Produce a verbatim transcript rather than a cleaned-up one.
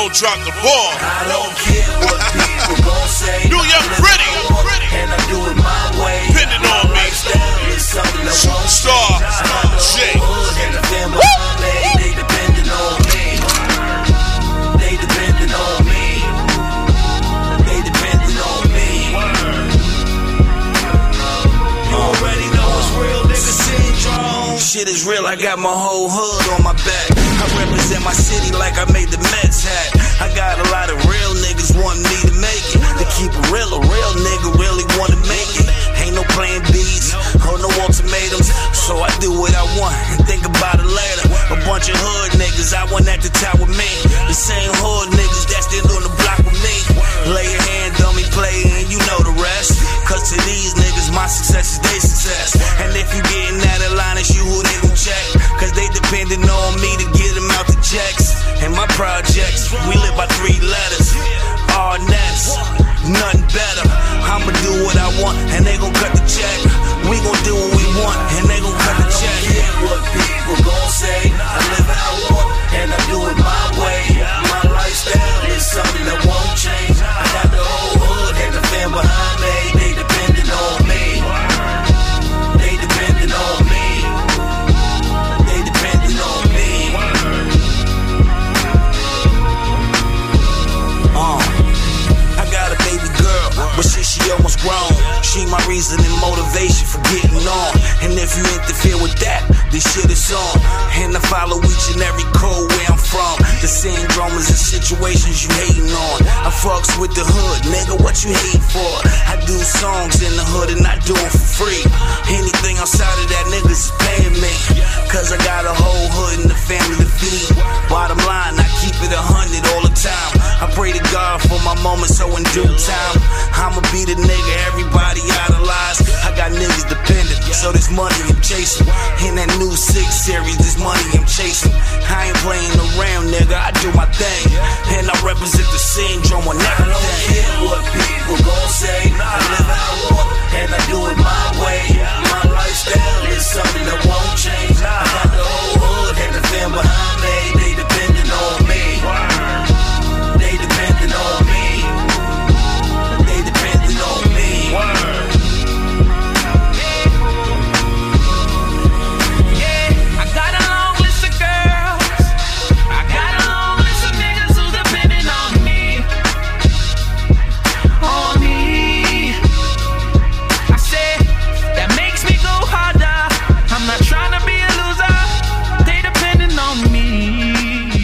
don't drop the ball. I don't care what people gon' say. New York pretty, and I do it my way. Depending on me. Superstar Jay. And the family, they depending on me. They depending on me. They depending on me. You already know it's real nigga syndrome. Shit is real, I got my whole hood on my back. I represent my city like I made the Mets hat. I got a lot of real niggas wanting me to make it. To keep it real, a real nigga really wanna make it. Ain't no plan B's or no ultimatums, so I do what I want and think about it later. A bunch of hood niggas, I want at the top with me. The same hood niggas that still on the block with me. Lay your hand on me, play, and you know the rest. Cause to these niggas, my success is their success. And if you getting out of line, it's you who they gon' check. Cause they depending on me to get them out the checks. And my projects, we live by three letters. All nets, nothing better. I'ma do what I want, and they gon' cut the check. We gon' do what we want, and they gon' cut the check. I don't care what people gon' say. I live how I want, and I do it my way. My lifestyle is something that won't change. I got the whole hood and the fam behind me. They depending on me. They depending on me. They depending on me. Uh, I got a baby girl, but shit, she almost grown. She my reason and motivation for getting on. And if you interfere with that, this shit is on. And I follow each and every code where I'm from. The syndromes and situations you hating on. I fucks with the hood, nigga, what you hating for? I do songs in the hood and I do them for free. Anything outside of that, niggas is paying me. Cause I got a whole hood and the family to feed. Bottom line, I keep it a hundred all the time. I pray to God for my moment, so in due time I'ma be the nigga everybody idolize. I got niggas dependent, so this money I'm chasing. In that new six series, this money I'm chasing. I ain't playing around, nigga, I do my thing. And I represent the syndrome on everything. I don't care what people gon' say. I live